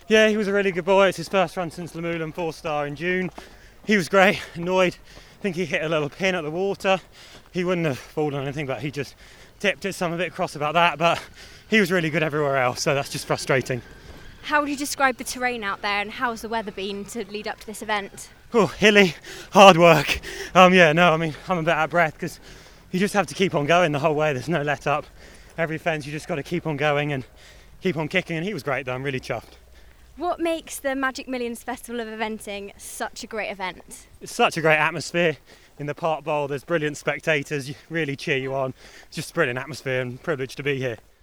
Yeah, he was a really good boy. It's his first run since Lamoulan 4-star in June. He was great, annoyed. I think he hit a little pin at the water. He wouldn't have fallen or anything, but he just tipped it. So I'm a bit cross about that, but he was really good everywhere else, so that's just frustrating. How would you describe the terrain out there, and how's the weather been to lead up to this event? Oh, hilly, hard work. I'm a bit out of breath because you just have to keep on going the whole way. There's no let up. Every fence, you just got to keep on going and keep on kicking, and he was great though. I'm really chuffed. What makes the Magic Millions Festival of Eventing such a great event? It's such a great atmosphere in the Park Bowl. There's brilliant spectators, really cheer you on. It's just a brilliant atmosphere and privileged to be here.